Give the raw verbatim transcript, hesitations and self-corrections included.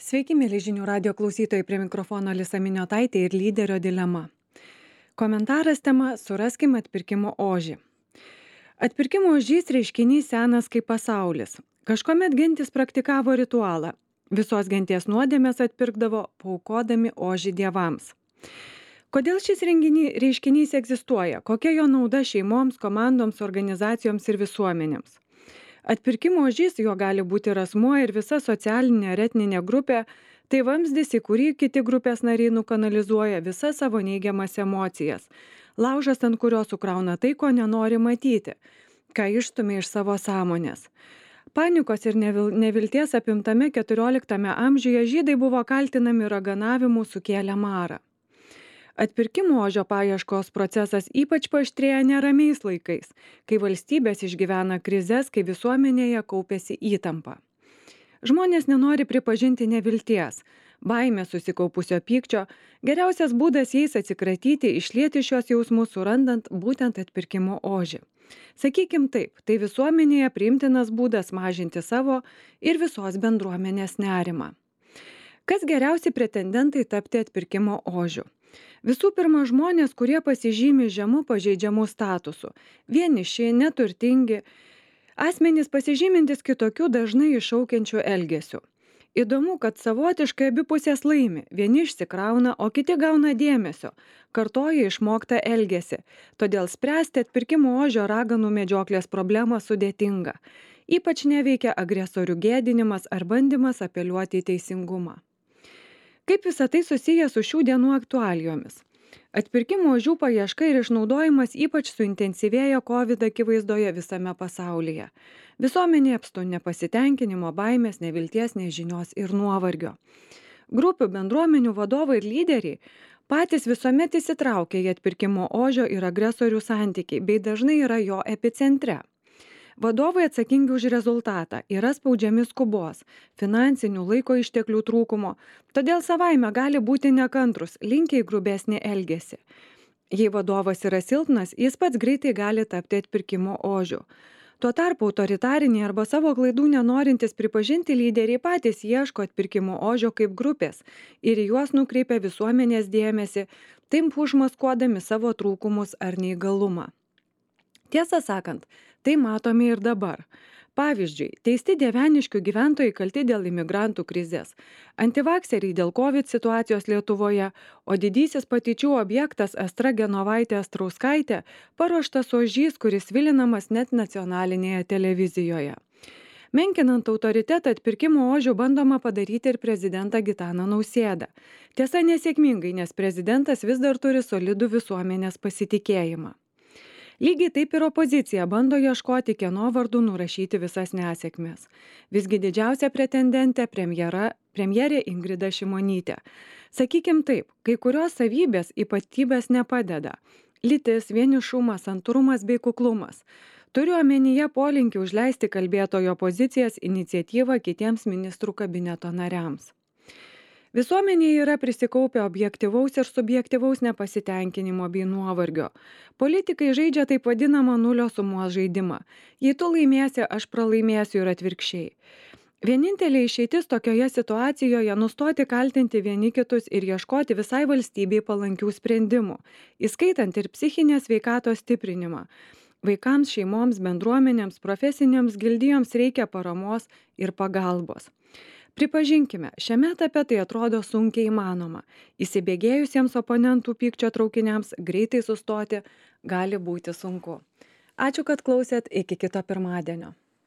Sveiki, mėly žinių radio klausytojai, prie mikrofono Alisa Miniotaitė ir lyderio dilema. Komentaras tema Suraskim atpirkimo ožį. Atpirkimo ožys reiškinys senas kaip pasaulis. Kažkuomet gentis praktikavo ritualą. Visos genties nuodėmės atpirkdavo, paukodami ožį dievams. Kodėl šis renginys, reiškinys egzistuoja? Kokia jo nauda šeimoms, komandoms, organizacijoms ir visuomenėms? Atpirkimo ožys, jo gali būti ir asmuo, ir visa socialinė ar etninė grupė, tai vamzdis, į kurį kiti grupės nariai nukanalizuoja visas savo neigiamas emocijas. Laužas, ant kurio sukrauna tai, ko nenori matyti, ką išstumia iš savo sąmonės. Panikos ir nevil, nevilties apimtame keturioliktame amžiuje žydai buvo kaltinami raganavimu sukėlę marą. Atpirkimo ožio paieškos procesas ypač paaštrėja neramiais laikais, kai valstybės išgyvena krizes, kai visuomenėje kaupiasi įtampa. Žmonės nenori pripažinti nevilties, baimės susikaupusio pykčio, geriausias būdas jais atsikratyti, išlieti šios jausmus, surandant būtent atpirkimo ožį. Sakykim taip, tai visuomenėje priimtinas būdas mažinti savo ir visos bendruomenės nerimą. Kas geriausi pretendentai tapti atpirkimo ožiu? Visų pirma, žmonės, kurie pasižymi žemu pažeidžiamų statusu, vieniši, neturtingi, asmenys pasižymintis kitokių dažnai iššaukiančių elgesių. Įdomu, kad savotiškai abi pusės laimi, vieni išsikrauna, o kiti gauna dėmesio, kartoja išmoktą elgesį, todėl spręsti atpirkimo ožio raganų medžioklės problemą sudėtinga. Ypač neveikia agresorių gėdinimas ar bandymas apeliuoti į teisingumą. Kaip visa tai susiję su šių dienų aktualijomis? Atpirkimo ožių paieška ir išnaudojimas ypač suintensyvėjo COVID akivaizdoje visame pasaulyje. Visuomenė apstu nepasitenkinimo, baimės, nevilties, nežinios ir nuovargio. Grupių, bendruomenių vadovai ir lyderiai patys visuomet įsitraukia į atpirkimo ožio ir agresorių santykiai, bei dažnai yra jo epicentre. Vadovai atsakingi už rezultatą, yra spaudžiami skubos, finansinių laiko išteklių trūkumo, todėl savaime gali būti nekantrus, linkę į grubesnį elgesį. Jei vadovas yra silpnas, jis pats greitai gali tapti atpirkimo ožiu. Tuo tarpu autoritariniai arba savo klaidų nenorintis pripažinti lyderiai patys ieško atpirkimo ožio kaip grupės ir į juos nukreipia visuomenės dėmesį, taip užmaskuodami savo trūkumus ar neįgalumą. Tiesą sakant, tai matome ir dabar. Pavyzdžiui, teisti Dieveniškių gyventojai kalti dėl imigrantų krizės, antivakseriai dėl COVID situacijos Lietuvoje, o didysis patyčių objektas Astra Genovaitė Astrauskaitė paruoštas ožys, kuris vilinamas net nacionalinėje televizijoje. Menkinant autoritetą atpirkimo ožių bandoma padaryti ir prezidentą Gitaną Nausėdą. Tiesa, nesėkmingai, nes prezidentas vis dar turi solidų visuomenės pasitikėjimą. Lygiai taip ir opozicija bando ieškoti, kieno vardu nurašyti visas nesėkmes. Visgi didžiausia pretendentė premjera, premjerė Ingrida Šimonytė. Sakykim taip, kai kurios savybės ypatybės nepadeda. Lytis, vienišumas, santūrumas bei kuklumas. Turiu omenyje polinkį užleisti kalbėtojo pozicijas iniciatyvą kitiems ministrų kabineto nariams. Visuomenėje yra prisikaupę objektyvaus ir subjektyvaus nepasitenkinimo bei nuovargio. Politikai žaidžia taip vadinamą nulio sumos žaidimą. Jei tu laimėsi, aš pralaimėsiu ir atvirkščiai. Vienintelė išeitis tokioje situacijoje nustoti kaltinti vieni kitus ir ieškoti visai valstybei palankių sprendimų, įskaitant ir psichinės sveikatos stiprinimą. Vaikams, šeimoms, bendruomenėms, profesinėms gildijoms reikia paramos ir pagalbos. Pripažinkime, šiame etape tai atrodo sunkiai įmanoma. Įsibėgėjusiems oponentų pykčio traukiniams greitai sustoti gali būti sunku. Ačiū, kad klausėt, iki kito pirmadienio.